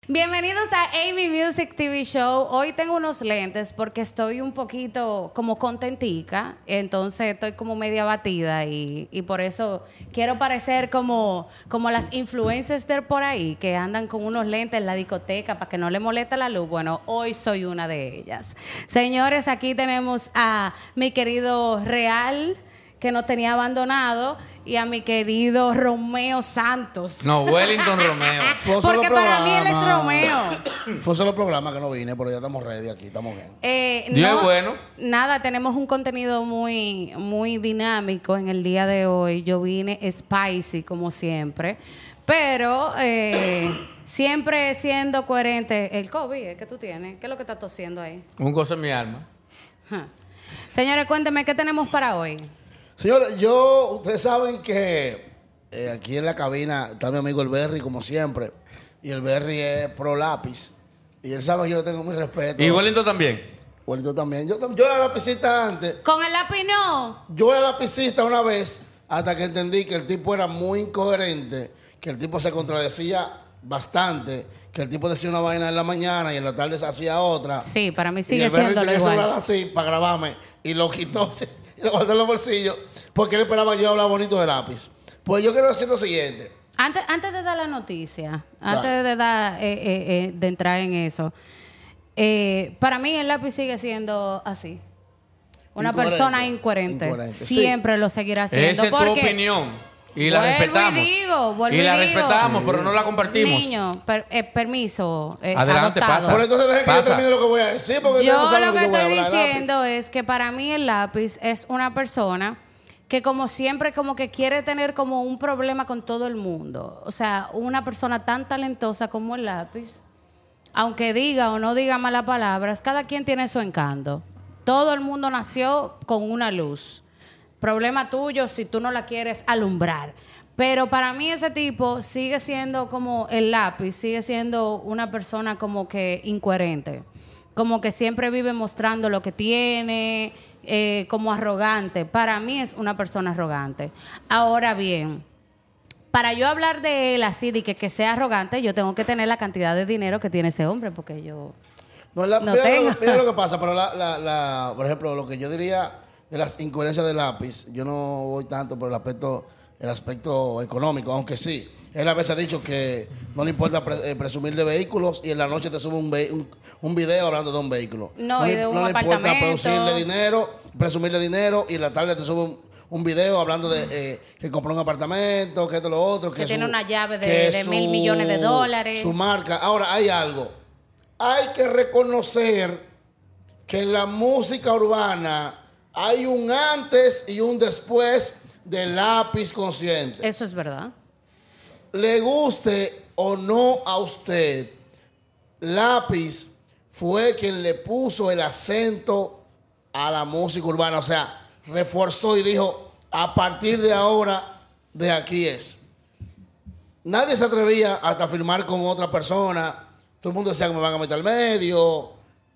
Bienvenidos a Amy Music TV Show. Hoy tengo unos lentes porque estoy un poquito como contentica, entonces estoy como media batida y por eso quiero parecer como las influencers de por ahí que andan con unos lentes en la discoteca para que no le moleste la luz. Bueno, hoy soy una de ellas. Señores, aquí tenemos a mi querido Real, que nos tenía abandonado, y a mi querido Romeo Santos. No, Wellington Romeo. Porque para mí él es Romeo. Fue solo programa que no vine, pero ya estamos ready aquí, estamos bien. Dios es bueno. Nada, tenemos un contenido muy, muy dinámico en el día de hoy. Yo vine spicy, como siempre, pero siempre siendo coherente. El COVID, ¿qué tú tienes? ¿Qué es lo que estás tosiendo ahí? Un gozo en mi alma. Señores, cuéntenme, ¿qué tenemos para hoy? Señores, ustedes saben que aquí en la cabina está mi amigo el Berry, como siempre. Y el Berry es pro lápiz. Y él sabe que yo le tengo muy respeto. Y Wellington también. Wellington también. Yo era lapicista antes. ¿Con el lápiz no? Yo era lapicista una vez hasta que entendí que el tipo era muy incoherente, que el tipo se contradecía bastante, que el tipo decía una vaina en la mañana y en la tarde se hacía otra. Sí, para mí y sigue el Berry siendo lo tenía que igual. hablar así para grabarme y lo quitó y lo guardó en los bolsillos porque él esperaba yo hablar bonito de lápiz. Pues yo quiero decir lo siguiente. Antes de dar la noticia, antes Dale. de dar de entrar en eso, para mí el lápiz sigue siendo así. Una Incoherente. persona incoherente. Incoherente, Siempre lo seguirá siendo. Esa es tu porque opinión. Y la vuelvo respetamos. vuelvo y la y digo. respetamos, Sí. pero no la compartimos. Niño, permiso. Adelante, adoptado. pasa. Por entonces deje que yo Pasa. termine lo que voy a decir porque ustedes no Yo saben lo que yo voy a estoy hablar de lápiz. diciendo es que para mí el lápiz es una persona que como siempre como que quiere tener como un problema con todo el mundo. O sea, una persona tan talentosa como el lápiz, aunque diga o no diga malas palabras, cada quien tiene su encanto. Todo el mundo nació con una luz. Problema tuyo si tú no la quieres alumbrar. Pero para mí ese tipo sigue siendo como el lápiz, sigue siendo una persona como que incoherente. Como que siempre vive mostrando lo que tiene, como arrogante. Para mí es una persona arrogante. Ahora bien, para yo hablar de él así, de que sea arrogante, yo tengo que tener la cantidad de dinero que tiene ese hombre, porque yo No no mira, tengo. mira lo que pasa, pero por ejemplo, lo que yo diría de las incoherencias del lápiz, yo no voy tanto por el aspecto económico, aunque sí. Él a veces ha dicho que no le importa presumir de vehículos y en la noche te sube un video hablando de un vehículo. No, y de un no le importa apartamento. presumirle dinero y en la tarde te sube un video hablando de que compró un apartamento, que esto, lo otro. Que tiene una llave de $1,000 millones. Su marca. Ahora, hay algo. Hay que reconocer que en la música urbana hay un antes y un después del lápiz consciente. Eso es verdad. Le guste o no a usted, Lápiz fue quien le puso el acento a la música urbana. O sea, reforzó y dijo, a partir de ahora, de aquí es. Nadie se atrevía hasta firmar con otra persona. Todo el mundo decía que me van a meter al medio.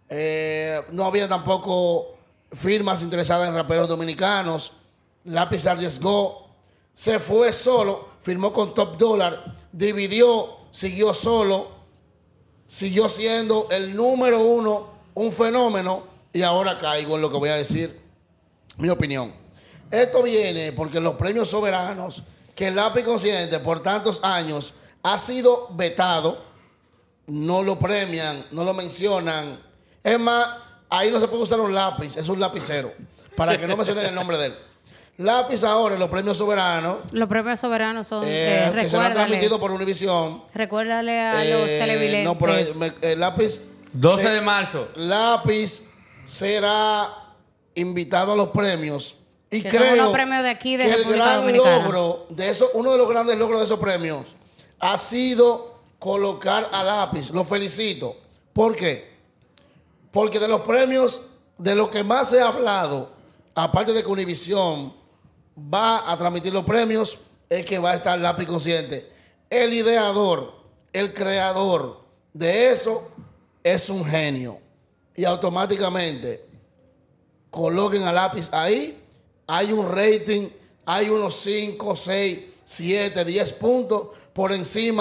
No había tampoco firmas interesadas en raperos dominicanos. Lápiz arriesgó, se fue solo, firmó con Top Dollar, dividió, siguió solo, siguió siendo el número uno, un fenómeno, y ahora caigo en lo que voy a decir, mi opinión. Esto viene porque los premios soberanos, que el Lápiz Consciente por tantos años ha sido vetado, no lo premian, no lo mencionan. Es más, ahí no se puede usar un lápiz, es un lapicero, para que no mencionen el nombre de él. Lápiz ahora en los premios soberanos. Los premios soberanos son, Que será transmitido por Univisión. Recuérdale a los televidentes. No, pero Lápiz. 12 de marzo. Lápiz será invitado a los premios. Y Que son creo unos premios de aquí, de que el República gran Dominicana. logro de eso, uno de los grandes logros de esos premios ha sido colocar a Lápiz. Lo felicito. ¿Por qué? Porque de los premios, de lo que más se ha hablado, aparte de que Univisión va a transmitir los premios, es que va a estar Lápiz Consciente. El ideador, el creador de eso es un genio. Y automáticamente coloquen a Lápiz ahí. Hay un rating, hay unos 5, 6, 7, 10 puntos por encima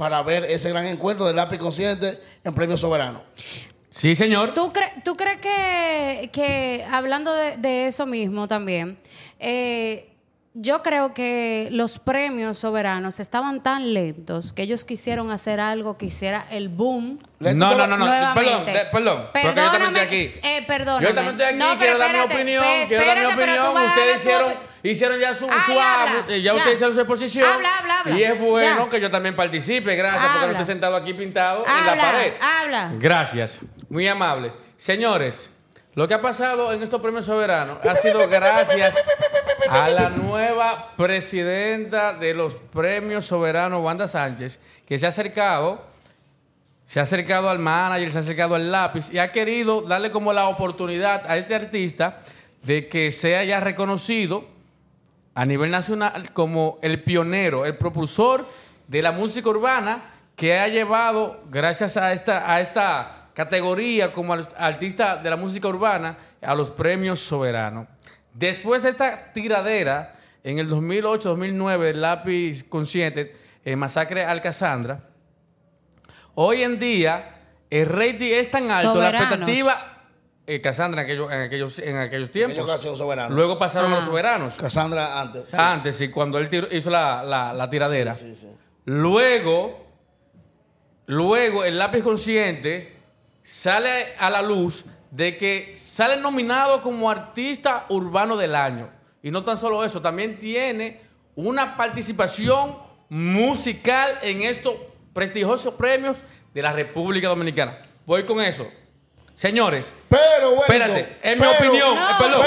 para ver ese gran encuentro del lápiz consciente en Premio Soberano. Sí, señor. ¿Tú crees que hablando de eso mismo también, yo creo que los premios soberanos estaban tan lentos que ellos quisieron hacer algo que hiciera el boom? No. Nuevamente. Perdón. Porque yo también estoy aquí. Perdóname. Yo también estoy aquí, No, quiero pero dar mi espérate, opinión. pues, Quiero dar mi espérate, pero tú opinión. vas a Ustedes dar tu hicieron ya su Ay, ya ustedes hicieron su exposición. Habla. Y es bueno Ya. que yo también participe. Gracias, porque no Habla. estoy sentado aquí pintado en la pared. Habla. Gracias. Muy amable. Señores, lo que ha pasado en estos premios soberanos ha sido gracias a la nueva presidenta de los premios soberanos, Wanda Sánchez, que se ha acercado al manager, se ha acercado al lápiz y ha querido darle como la oportunidad a este artista de que sea ya reconocido a nivel nacional como el pionero, el propulsor de la música urbana que ha llevado, gracias a esta categoría como artista de la música urbana, a los premios soberanos. Después de esta tiradera, en el 2008-2009, el lápiz consciente, Masacre Alcasandra, hoy en día el rating es tan alto, Soberanos. la expectativa... Cassandra en aquellos tiempos. Aquella ocasión Soberanos. Luego pasaron los soberanos. Cassandra antes. Sí. Antes, sí, cuando él hizo la tiradera. Sí. Luego el lápiz consciente sale a la luz de que sale nominado como artista urbano del año. Y no tan solo eso, también tiene una participación musical en estos prestigiosos premios de la República Dominicana. Voy con eso. Señores, Pero, bueno. espérate, en mi opinión, perdón.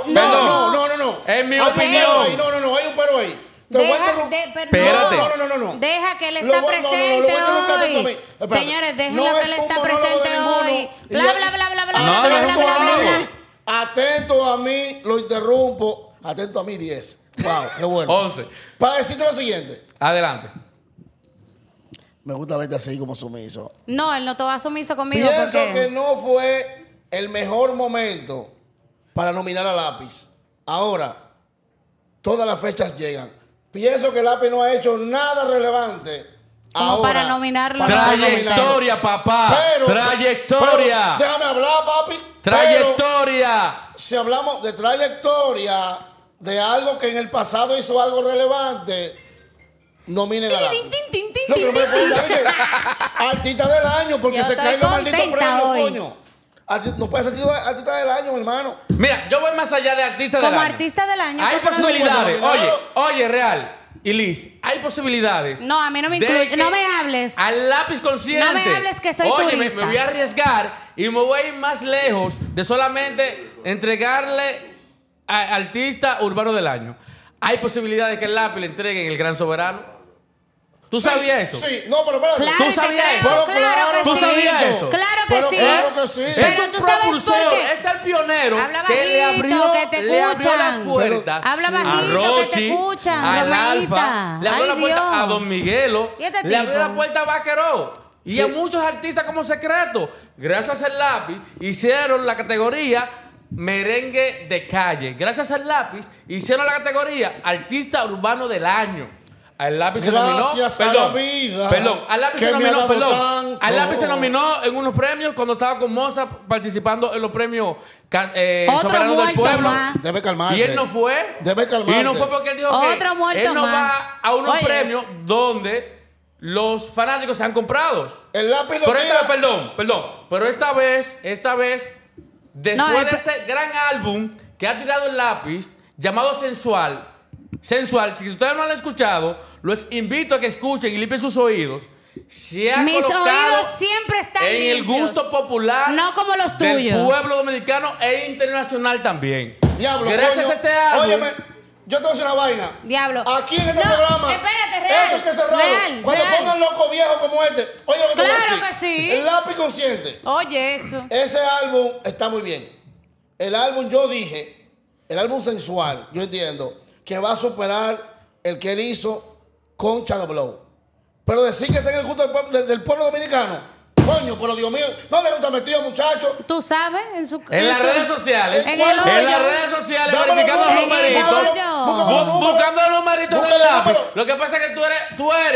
No. En mi Hay un opinión. pero ahí, no, hay un pero ahí. Te voy a interrumpir. Espérate. No. Deja que él Lo está voy- no, presente lo voy a interrumpir hoy. a mí. Espérate. Señores, déjenlo No que es él un está monólogo de presente ninguno. hoy. Y Bla, ya- bla, bla, bla, bla, No, bla, bla, Atento bla, a bla, mí. bla. Atento a mí, lo interrumpo. Atento a mí, 10. Wow, qué bueno. 11. Para decirte lo siguiente. Adelante. Me gusta verte así como sumiso. No, él no te va sumiso conmigo Pienso porque... que no fue el mejor momento para nominar a Lápiz. Ahora, todas las fechas llegan. Pienso que Lápiz no ha hecho nada relevante. Como ahora, para nominarlo. para ser nominado. Trayectoria, papá. Trayectoria. pero déjame hablar, papi. Trayectoria. Pero si hablamos de trayectoria, de algo que en el pasado hizo algo relevante, nominen a Lápiz. Lo que no me pueden dar es que artista del año, porque Yo se estoy caen los malditos contenta premios, hoy. coño. No puede ser artista del año, mi hermano. Mira, yo voy más allá de artista del Como año. artista del año. Hay ¿por qué no? posibilidades. No puede ser Oye, Real y Liz, hay posibilidades. No, a mí no me de incluye. que No me hables. Al lápiz consciente. No me hables que soy Oye, me turista. voy a arriesgar y me voy a ir más lejos de solamente entregarle a artista urbano del año. Hay posibilidades que el lápiz le entreguen el Gran Soberano. ¿Tú sabías eso? Sí, no, pero espérate. Claro ¿Tú que sabías creo, eso? claro que ¿Tú sí. sabías eso? Claro que Pero sí. claro que sí. Es Pero un tú sabes por propulsor, qué. es el pionero Habla que le bajito, abrió, que te le abrió escuchan. las puertas Habla a bajito, que te Rochi, escuchan, al Romeita. Alfa, le abrió Ay, la puerta Dios. a Don Miguelo, ¿Y este le abrió tipo? la puerta a Vaqueró y Sí. a muchos artistas como Secreto. Gracias al lápiz hicieron la categoría merengue de calle. Gracias al lápiz hicieron la categoría artista urbano del año. Al lápiz se nominó. Gracias a la vida Perdón, al lápiz que se me ha nominó. dado Perdón. tanto. Al lápiz se nominó en unos premios cuando estaba con Moza participando en los premios Otro Soberanos del muerto Pueblo. más. Debe calmarte. Y él no fue. Debe calmarte. Y no fue porque él dijo Otro que muerto él no más. va a unos Oyes. premios donde los fanáticos se han comprado. El lápiz lo Pero esta, mira. perdón. Pero esta vez, después No, de ese gran álbum que ha tirado el lápiz, llamado Sensual, si ustedes no lo han escuchado, los invito a que escuchen y limpien sus oídos. Se ha Mis colocado oídos siempre están en el limpios. gusto popular No como los del tuyos. pueblo dominicano e internacional también. Diablo, Gracias coño. a este álbum. Óyeme, yo te voy a decir una vaina. Diablo. Aquí en este No, programa. espérate, real, Esto está cerrado. real, Cuando real. pongan locos viejos como este. Oye lo que te voy a Claro decir. que sí. El lápiz consciente. Oye, eso. Ese álbum está muy bien. El álbum, yo dije, el álbum sensual, yo entiendo, que va a superar el que él hizo con Shadow Blow. Pero decir que está en el gusto del pueblo dominicano, coño, pero Dios mío, ¿dónde está metido, muchacho? Tú sabes, En las redes sociales. En el hoyo. En las redes sociales, Dámelo, verificando los búscalo, En el numeritos. hoyo. búscalo, búscalo. Buscando los numeritos Búscalo, del lápiz. búscalo. Lo que pasa es que tú eres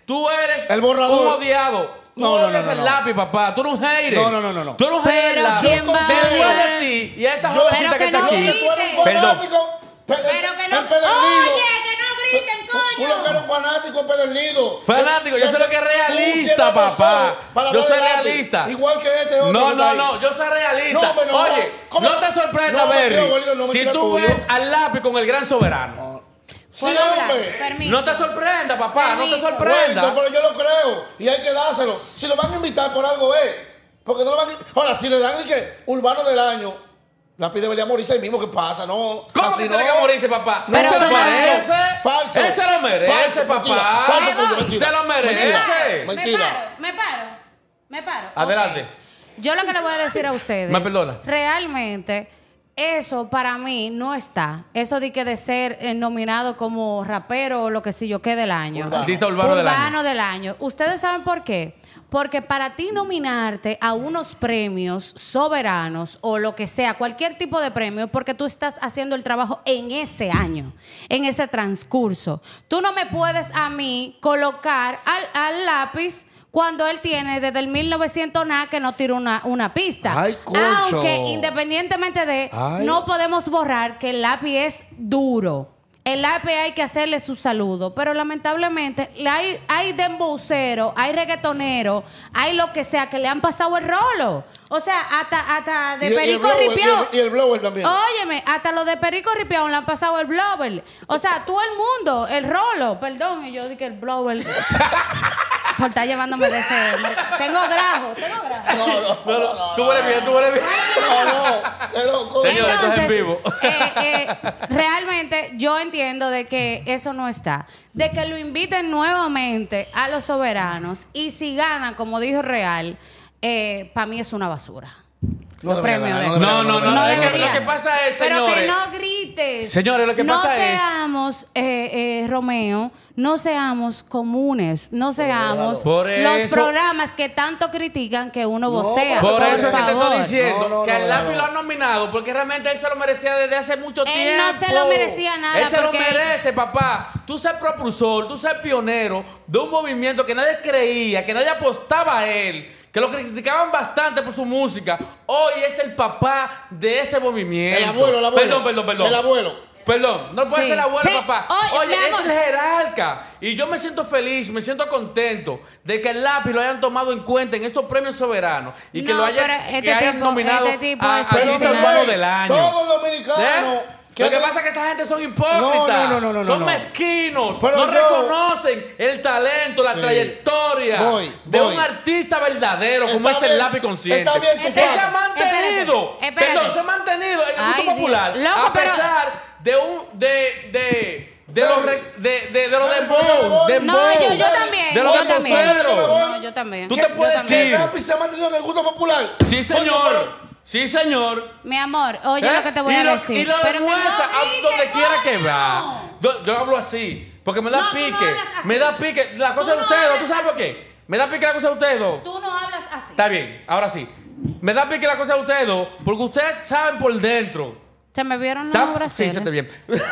tú eres El borrador. un odiado. Tú No, eres el lápiz, papá. Tú eres un hater. No. Tú eres un hater. Pero del lápiz. ¿quién va a Después ver? de ti y a esta Yo- jovencita Pero que que está no aquí. Tú eres un Perdón. fanático. Pero que no. empedernido. Oye, que no griten, Tú lo que eres coño. un fanático empedernido. Fanático, yo soy lo que es Tú realista, cierras los papá. ojos para Yo hablar soy de lápiz. realista. Igual que este otro. No, que está no, ahí. no, yo soy realista. No, pero no. Oye, ¿Cómo? no te sorprenda, No, Berry, tío, abuelito, no me si tira tú tuyo. ves al lápiz con el gran soberano. Sí, ¿Puedo hablar? hombre. Permiso. No te sorprenda, papá, no te Permiso. sorprenda. Wellington, pero yo lo creo. Y hay que dárselo. Si lo van a invitar por algo es. Porque no lo van a... Ahora, si le dan el que Urbano del Año, Lápiz debería morirse ahí mismo. ¿Qué pasa? No. ¿Cómo así que tiene que morirse, papá? No, ¿Él se lo pero merece? falso. Él se lo merece, Falso, papá. mentira. Falso, punto, mentira. Se lo merece. Mentira. Mentira. Me paro. Adelante. Ok. Yo lo que le voy a decir a ustedes. Me perdona. Realmente, eso para mí no está. Eso de ser nominado como rapero o lo que sí yo qué del año. Artista urbano del año. del año. ¿Ustedes saben por qué? Porque para ti nominarte a unos premios soberanos o lo que sea, cualquier tipo de premio, porque tú estás haciendo el trabajo en ese año, en ese transcurso. Tú no me puedes a mí colocar al lápiz cuando él tiene desde el 1900 nada que no tira una pista. Ay, concho. Aunque independientemente de, Ay. no podemos borrar que el lápiz es duro. El lápiz hay que hacerle su saludo, pero lamentablemente hay dembocero, hay reggaetonero, hay lo que sea que le han pasado el rolo. O sea, hasta de Y el perico blower, ripiao. y el blower también. Óyeme, hasta lo de perico ripiao le han pasado el blower. O sea, todo el mundo, el rolo, perdón, y yo dije el blower. Por estar llevándome de ese... Tengo grajo. No. Tú eres bien, tú eres bien. Pero, Señor, esto es en vivo. Realmente yo entiendo de que eso no está. De que lo inviten nuevamente a los soberanos y si ganan, como dijo Real, para mí es una basura. No Los debería premios ganar, de- No, no, no. No es que debería. lo que pasa es, Pero señores. que no grites. Señores, lo que pasa es- No seamos, Romeo, no seamos comunes. No seamos Por los eso- programas que tanto critican que uno No, vocea. Por eso es que te favor. estoy diciendo No, que al lápiz no. lo han nominado porque realmente él se lo merecía desde hace mucho Él tiempo. no se lo merecía nada Él se lo porque- merece, papá. Tú ser propulsor, tú ser pionero de un movimiento que nadie creía, que nadie apostaba a él, que lo criticaban bastante por su música. Hoy es el papá de ese movimiento. El abuelo. Perdón. El abuelo. Perdón, no puede Sí, ser el abuelo, sí. papá. Oye, Oye, mi es amor. el jerarca. Y yo me siento feliz, me siento contento de que el lápiz lo hayan tomado en cuenta en estos premios soberanos y que No, lo hayan, pero que este hayan tipo- nominado este tipo a es artista original. urbano del año. Todo dominicano. ¿Eh? Lo que pasa es que esta gente son hipócritas. No, son no. mezquinos. Pero no yo- reconocen el talento, la Sí. trayectoria Voy. de un artista verdadero como Está es el bien, lápiz consciente. está bien tu que se parte. ha mantenido. Espérate. Perdón, se ha mantenido en el Ay, gusto popular. Dios. Loco, a pero- pesar de un de los No, No, yo también. De los Yo también. demboceros. No, yo también. Tú Yo te puedes también. ir. El lápiz se ha mantenido en el gusto popular. Sí, Coño, señor. Sí, señor. Mi amor, oye ¿Eh? lo que te voy y a lo, decir. Y lo Pero que demuestra no a digas, donde quiera que coño. va. Yo hablo así, porque me da No, tú no pique. hablas así. Me da pique. La cosa Tú de no ustedes, ¿tú hablas sabes por así. qué? Me da pique la cosa de ustedes dos. Tú no hablas así. Está bien, ahora sí. Me da pique la cosa de ustedes dos, porque ustedes saben por dentro. Se me vieron Tan- los brazos. Sí, se te bien.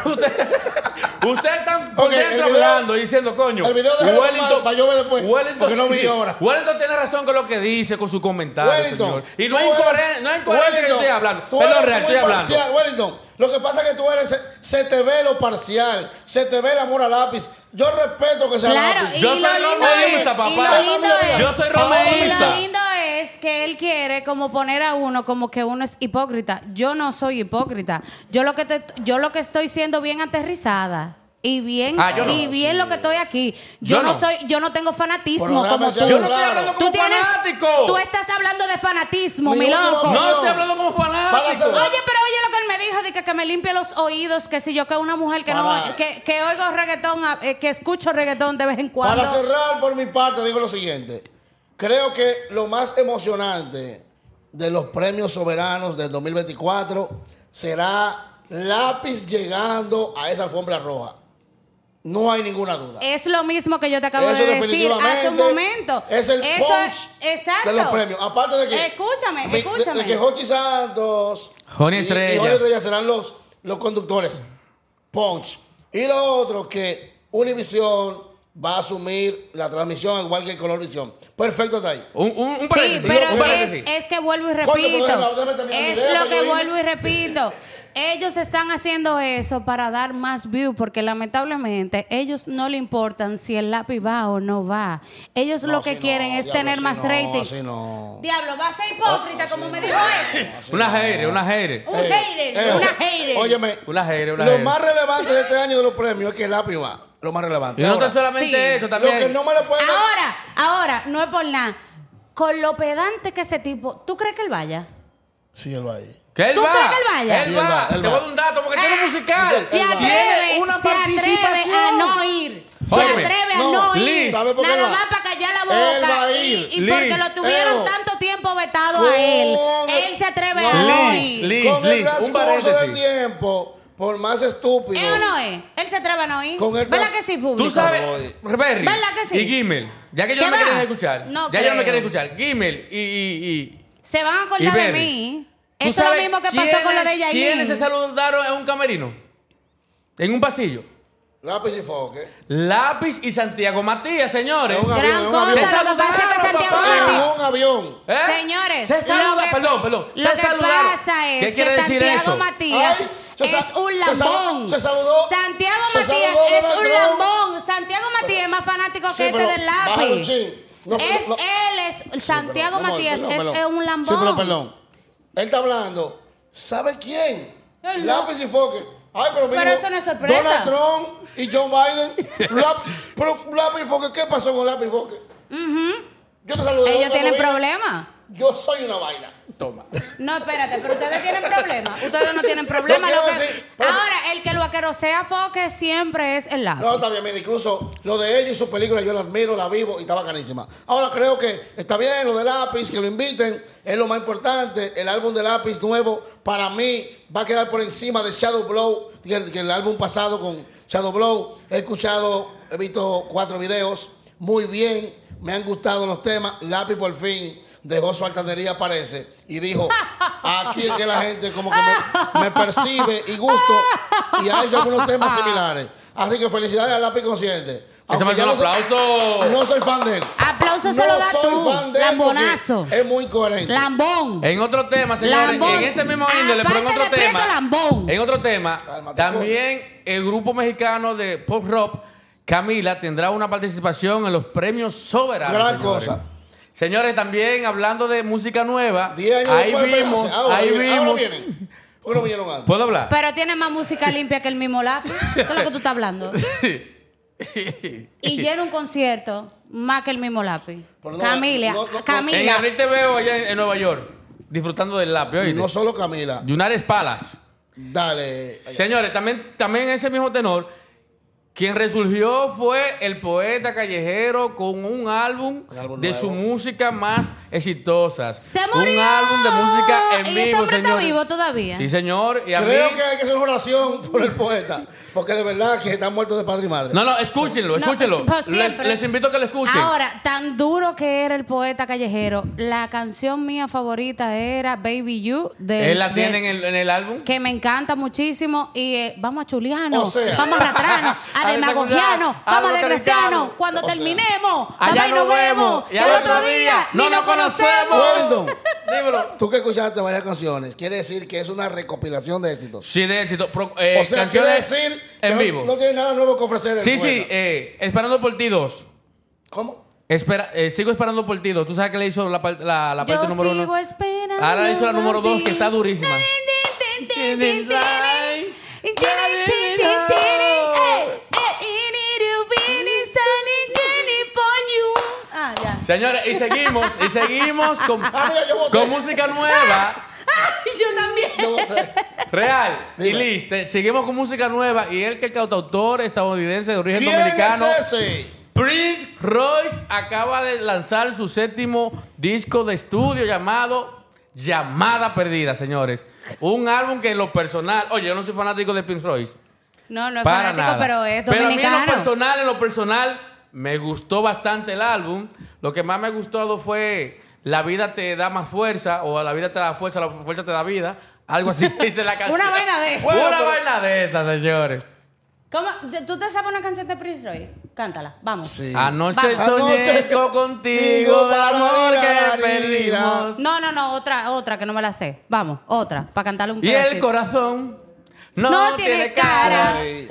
Ustedes están por Ok, el dentro video- hablando y diciendo, coño. el video déjalo para yo ver después, porque no vi ahora. Wellington tiene razón con lo que dice, con su comentario, Wellington, señor. Y no tú es eres- incoherencia que yo Wellington, estoy hablando. tú Perdón, eres Real, muy estoy hablando. parcial, Wellington. Lo que pasa es que tú eres, se te ve lo parcial, se te ve el amor al lápiz. Yo respeto que sea Claro, lápiz. y Yo lo soy lindo romeísta, es, papá. y lo lindo es- Yo soy y romeísta. lo lindo es que él quiere como poner a uno como que uno es hipócrita. Yo no soy hipócrita. Yo lo que estoy siendo bien aterrizada. Y bien, Yo no. y bien lo que estoy aquí. Yo no. Yo no tengo Pero fanatismo déjame como decir tú. Yo no Claro. estoy hablando como fanático. Tú estás hablando de fanatismo, Mi mi última loco. opinión. No estoy hablando como fanático. Para hacer- Oye, pero oye lo que él me dijo, de que me limpie los oídos, que si yo que una mujer que no, Para. que oigo reggaetón, que escucho reggaetón de vez en cuando. Para cerrar por mi parte, digo lo siguiente. Creo que lo más emocionante de los premios soberanos del 2024 será Lápiz llegando a esa alfombra roja. No hay ninguna duda. Es lo mismo que yo te acabo Eso de decir definitivamente hace un momento. es el Eso punch exacto. de los premios. Aparte de que... Escúchame. De que Jochi Santos Joni y Estrella. Joni Estrella serán los conductores. Punch. Y lo otro que Univision va a asumir la transmisión igual que Colorvisión. Perfecto, está ahí. Un Sí, paréntesis. pero un paréntesis. es que vuelvo y Coño, pero repito. déjame terminar mi Es idea, lo porque que yo vuelvo y repito. Ellos están haciendo eso para dar más view, porque lamentablemente ellos no le importan si el lápiz va o no va. Ellos lo que quieren es tener más rating. Así no. Diablo, va a ser hipócrita, como me dijo él. Una hater, una hater. Un hater, una hater. Óyeme, Una hater, una lo hater. más relevante de este año de los premios es que el lápiz va. Lo más relevante. Y no Ahora, tan solamente Sí. eso, lo también. que no me lo pueden... Ahora, no es por nada. Con lo pedante que ese tipo, ¿tú crees que él vaya? Sí, él va ahí. ¿Que él ¿Tú va? crees que él vaya? Él Sí, va. él va, él Te va. voy a dar un dato porque tiene musical. Sí, Se él va. atreve, Una se atreve a participación. no ir. Se Óyeme, atreve a no, no ir. Liz, ¿sabe por qué Nada va? más para callar la Él va boca. a ir. Y porque Liz, lo tuvieron pero- tanto tiempo vetado a él. Con- Él se atreve No. a no Liz, ir. Liz. Con el un transcurso paréntesis. del tiempo, por más estúpido... ¿Es o no es? Él se atreve a no ir. Con el ¿Verdad trans- que sí, público? Tú sabes, Voy. Berry ¿Verdad que sí? y Gimel, ya que yo ¿Qué no me va? quieren escuchar, No ya yo no me creo. quieren escuchar, Gimel y Se van a y acordar de Berry. mí. ¿Tú Eso es lo sabes mismo que pasó con lo de ¿Quiénes Yailin. se saludaron en un camerino? En un pasillo. Lápiz y foque. Lápiz y Santiago Matías, señores. Es un Gran avión, cosa. un Se Lo que pasa es que saludaron, Santiago papá. Matías- En un avión. ¿Eh? Señores, se saluda, lo que- perdón. Lo se que saludaron. pasa es ¿Qué que quiere decir Santiago eso? Matías Ay, se sa- es un se sal- lambón. se saludó. Santiago Se Matías saludó es Donald un Trump. lambón. Santiago Matías es más fanático Sí, que este pero del bájale un lápiz. chin. No, Es, no. él es, Santiago Perdón, Matías perdón. es un lambón. Sí, pero perdón. Él está hablando. ¿Sabe quién? Él no. Lápiz y foque. Ay, pero mira. Pero eso no es sorpresa. Donald Trump y Joe Biden. Pero lápiz y foque, ¿qué pasó con lápiz y foque? Yo te saludé. Ellos cuando tienen vine. problemas. Yo soy una vaina. Toma. No, espérate, pero ustedes tienen problemas. Ustedes no tienen problemas. No Lo quiero que- decir, pero- Ahora, el que lo aquerosea foque siempre es el lápiz. No, está bien, mira, incluso lo de ella y su película yo la admiro, la vivo y está bacanísima. Ahora creo que está bien lo de Lápiz, que lo inviten, es lo más importante. El álbum de Lápiz nuevo, para mí, va a quedar por encima de Shadow Blow, que el álbum pasado con Shadow Blow. He escuchado, he visto 4 videos, muy bien, me han gustado los temas. Lápiz por fin dejó su altanería, parece, y dijo, aquí es que la gente como que me percibe y gusto, y hay algunos temas similares. Así que felicidades al Lápiz Consciente. Ese Aunque me hace ya un no soy- aplauso. No soy fan de él. Aplauso se lo da soy tú. fan de él Lambonazo. porque es muy coherente. Lambón. En otro tema, señores, Lambón. en ese mismo índole, pero en Aparte otro de Prieto, tema. Lambón. En otro tema, Cálmate, también el grupo mexicano de pop rock, Camila, tendrá una participación en los premios soberanos. Gran señores. cosa. Señores, también hablando de música nueva, 10 años ahí después de vimos, pegarse. Ahora ahí vienen, ahora vimos. vienen. ¿Por qué no vinieron antes? ¿Puedo hablar? Pero tiene más música limpia que el mismo lápiz. ¿Qué es lo que tú estás hablando? Y llena un concierto más que el mismo lápiz. Pero no, Camila, no, no, En Camila. Abril te veo allá en Nueva York, disfrutando del lápiz. Y ¿oíste? no solo Camila. Yunares Palas. Dale. Señores, también ese mismo tenor, quien resurgió fue el poeta callejero con un álbum álbum de nuevo. sus músicas más exitosas. ¡Se murió! Un álbum de música en ¿Y vivo, ese hombre está señores. vivo todavía? Sí, señor. Y a Creo mí... que hay que hacer una oración por el poeta. Porque de verdad que están muertos de padre y madre. No, escúchenlo, No, escúchenlo. pues siempre. Les invito a que lo escuchen. Ahora, tan duro que era el poeta callejero, la canción mía favorita era Baby You. Él la tiene en el álbum. Que me encanta muchísimo. Y vamos a chuliano, O sea. vamos a ratrano, a A demagogiano, desagullar, vamos a a desgraciano. descariciano. Cuando O sea. terminemos, Allá papá, y nos vemos. y Y al otro día no ni nos conocemos. Weldon, Dímelo. tú que escuchaste varias canciones, quiere decir que es una recopilación de éxitos. Sí, de éxito. O sea, quiere canciones decir que en no, vivo. no tiene nada nuevo que ofrecer el Sí, poeta. Esperando por ti 2. ¿Cómo? Sigo esperando por ti 2. Tú sabes que le hizo la parte Yo número 1. sigo esperando. Ahora le hizo la número por 2, ti. que está durísima. Ah, ya. Señores, y seguimos con, mira, yo voté. con música nueva. Yo también. Yo voté. Real. Dime. Y Liz, seguimos con música nueva. Y el cantautor estadounidense de origen ¿Quién dominicano, es ese? Prince Royce, acaba de lanzar su 7º disco de estudio llamado Llamada Perdida, señores. Un álbum que en lo personal... Oye, yo no soy fanático de Prince Royce. No, no es Para fanático, nada. pero es Pero a mí dominicano. en lo personal, me gustó bastante el álbum. Lo que más me gustó fue La vida te da más fuerza, o la vida te da fuerza, la fuerza te da vida. Algo así dice la canción. Una vaina de eso. Una vaina de esas, señores. ¿Cómo? ¿Tú te sabes una canción de Prince Royce? Cántala, vamos. Sí. Anoche Vamos. soñé contigo del amor que perdimos. No, otra que no me la sé. Vamos, otra, para cantarle un Y el pedacito. corazón No tiene cara. Ay.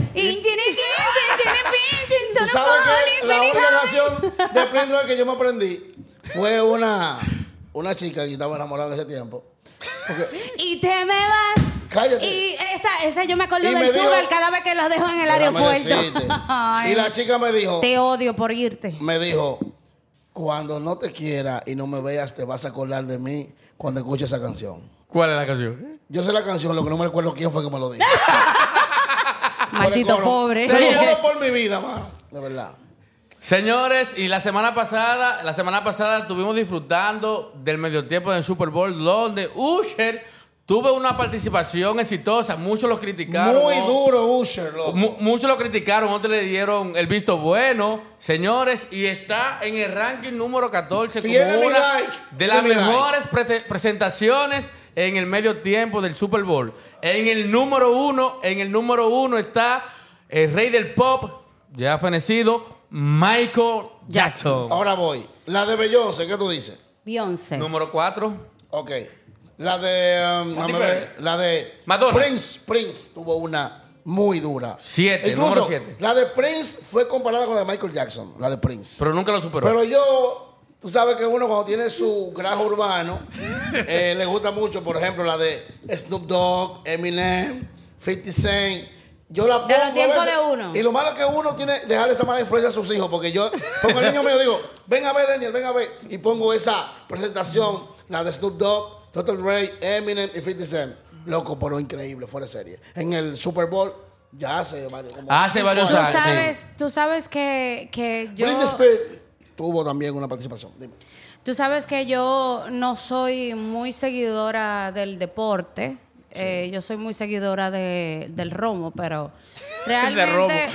Tú ¿Tú sabes que la única canción de Prince Royce que yo me aprendí fue una chica que yo estaba enamorado en ese tiempo? Porque, Y te me vas. Cállate. Y esa yo me acuerdo Y del me dijo- Sugar cada vez que la dejo en el déjame aeropuerto. decirte. Ay, Y la chica me dijo, por irte. cuando no te quiera y no me veas, te vas a acordar de mí cuando escuches esa canción. ¿Cuál es la canción? Yo sé la canción, lo que no me recuerdo quién fue que me lo dijo. Maldito Por el pobre. Te lo juro por mi vida, mano. De verdad. Señores, y la semana pasada estuvimos disfrutando del medio tiempo del Super Bowl, donde Usher tuvo una participación exitosa. Muchos lo criticaron. Muy ¿no? duro, Usher, loco. Muchos lo criticaron, otros le dieron el visto bueno. Señores, y está en el ranking número 14 Tiene como mi una like, de tiene las mi like. mejores presentaciones en el medio tiempo del Super Bowl. En el número uno está el rey del pop, ya fenecido, Michael Jackson. Ahora voy. La de Beyoncé, ¿qué tú dices? Beyoncé. Número 4. Ok. La de... déjame ver. La de... Madonna. Prince tuvo una muy dura. 7, Incluso, número 7. la de Prince fue comparada con la de Michael Jackson. La de Prince. Pero nunca lo superó. Pero yo... Tú sabes que uno cuando tiene su grajo urbano, le gusta mucho, por ejemplo, la de Snoop Dogg, Eminem, 50 Cent. Yo la pongo De los tiempos a veces, de uno. Y lo malo es que uno tiene que dejarle esa mala influencia a sus hijos, porque yo pongo al niño mío y digo, ven a ver, Daniel, ven a ver. Y pongo esa presentación, la de Snoop Dogg, Dr. Dre, Eminem y 50 Cent. Loco, pero increíble, fuera de serie. En el Super Bowl, ya hace varios, como Hace 5 varios años. años. Tú sabes que yo... Britney Spears tuvo también una participación. Dime. Tú sabes que yo no soy muy seguidora del deporte. Yo soy muy seguidora del romo, pero realmente...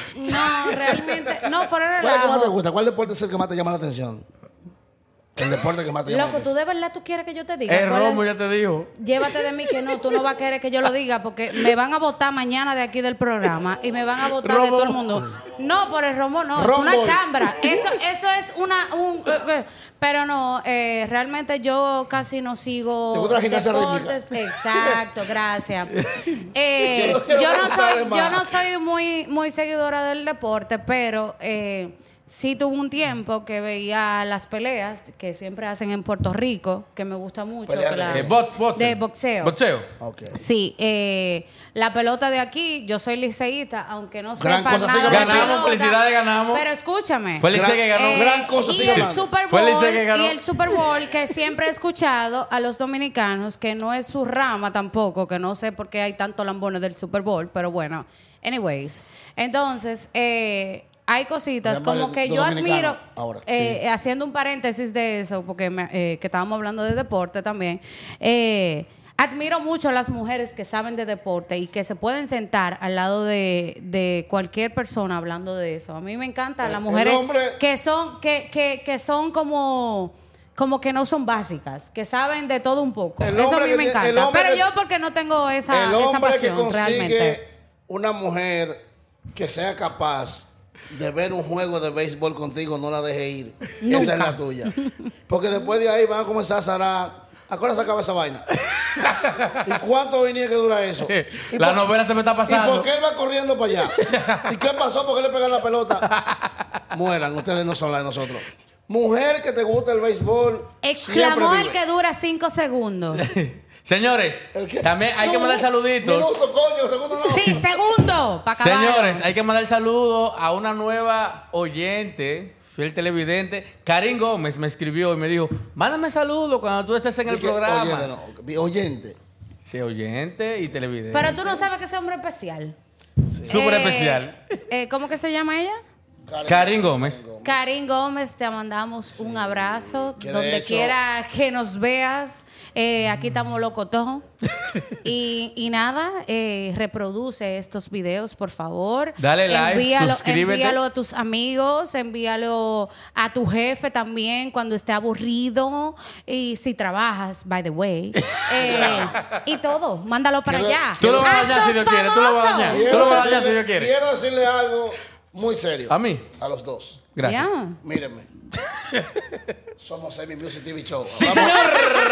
No, fuera de ¿Cuál es el que más te relajo. gusta? ¿Cuál deporte es el que más te llama la atención? El deporte que más te llama la Loco, ¿tú atención. de verdad tú quieres que yo te diga? El cuál es? Romo ya te dijo. Llévate de mí que no, tú no vas a querer que yo lo diga porque me van a votar mañana de aquí del programa y me van a votar de Romo. todo el mundo. No, por el romo no, es Rombo. una chambra. Eso es pero no, realmente yo casi no sigo ¿Te gusta la gimnasia deportes. Exacto, gracias. Yo Yo no soy muy seguidora del deporte, pero sí tuve un tiempo que veía las peleas que siempre hacen en Puerto Rico, que me gusta mucho. ¿Peleas que de la- qué? de boxeo. Boxeo. Ok. Sí, la pelota de aquí, yo soy liceísta, aunque no Gran sepa cosa, nada siga de ganando. Ganamos, pelota, felicidades, ganamos. Pero escúchame. Fue el Licey que ganó. Gran cosa, y siga el ganando. Super Fue el Bowl Licey que ganó. y el Super Bowl que siempre he escuchado a los dominicanos, que no es su rama tampoco, que no sé por qué hay tanto lambones del Super Bowl, pero bueno, anyways. Entonces, hay cositas Llama como de que yo dominicano admiro, ahora. haciendo un paréntesis de eso, porque que estábamos hablando de deporte también, admiro mucho a las mujeres que saben de deporte y que se pueden sentar al lado de cualquier persona hablando de eso. A mí me encantan las El mujeres hombre- que son como que no son básicas, que saben de todo un poco. El Eso a hombre mí que me tiene- el encanta. hombre Pero que- yo porque no tengo esa El hombre que pasión consigue realmente. una mujer que sea capaz de ver un juego de béisbol contigo, no la deje ir. Nunca. Esa es la tuya. Porque después de ahí van a comenzar a zarar. ¿A qué hora se acaba esa vaina? ¿Y cuánto venía que dura eso? ¿Y La por- novela se me está ¿Y pasando. por qué él va corriendo para allá? ¿Y qué pasó? ¿Por qué le pegaron la pelota? Mueran, ustedes no son la de nosotros. Mujer que te gusta el béisbol. Exclamó siempre el que dura 5 segundos. Señores, ¿El qué? también hay que mandar saluditos. Minuto, coño, segundo no. Sí, segundo, para acabar. Señores, hay que mandar saludos a una nueva oyente, fiel televidente. Karin Gómez me escribió y me dijo, mándame saludos cuando tú estés en el Dije, programa. Oyente, no, oyente. Sí, oyente y televidente. Pero tú no sabes que ese hombre es especial. Súper especial. ¿Cómo que se llama ella? Karin Gómez. Karin Gómez, te mandamos un abrazo. que de Donde hecho- quiera que nos veas. Aquí estamos locos y nada, reproduce estos videos, por favor. Dale like, suscríbete. Envíalo a tus amigos, envíalo a tu jefe también cuando esté aburrido. Y si trabajas, by the way. Y todo, mándalo para Quiero- allá. Tú lo vas a dañar ¡Haznos si Dios quiere, tú lo vas a famosos! dañar. Tú lo vas a dañar si Dios quiere. Quiero decirle algo Muy serio. ¿A mí? A los dos. Gracias. Ya. Mírenme. Somos Emi Music TV Show. ¡Sí, Vamos. señor!